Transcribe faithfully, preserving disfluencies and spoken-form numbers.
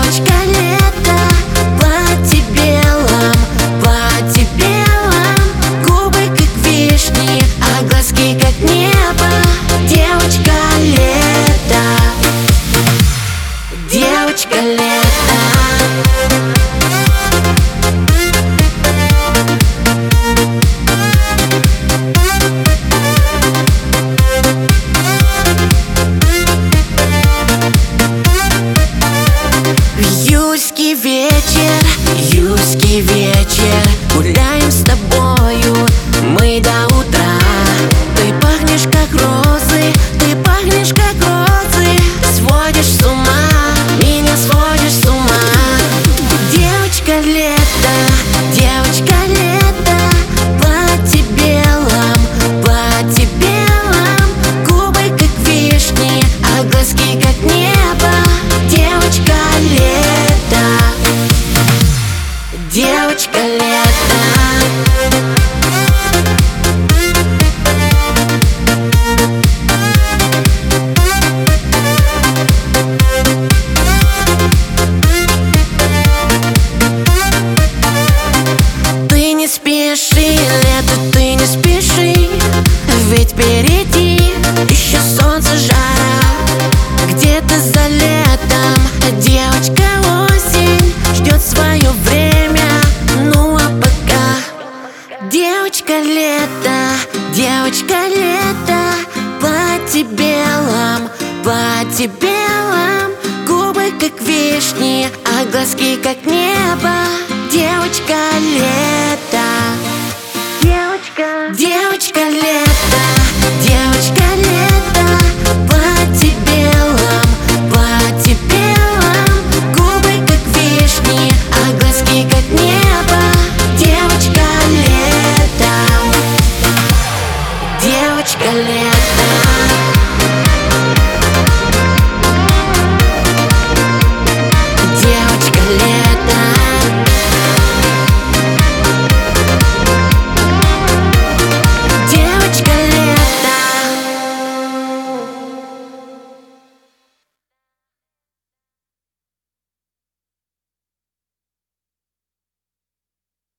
Девочка лето, платье белом, платье белом, губы как вишни, а глазки как небо. Девочка лето, девочка лето. Июльский вечер, июльский вечер, гуляем с тобою мы до утра. Ты пахнешь как розы, ты пахнешь как розы, сводишь с ума, меня сводишь с ума. Девочка лето, девочка лето, платье белом, платье белом, губы как вишни, а глазки как небо. Девочка лето, девочка лето. Ты не спеши, лето, ты не спеши, ведь впереди еще солнце, жара. Где-то за летом девочка осень ждет свое время. Ну а пока девочка лето, девочка лето, платье белом, платье белом, губы как вишни, а глазки как небо. Девочка лето, девочка, девочка лето, девочка лето.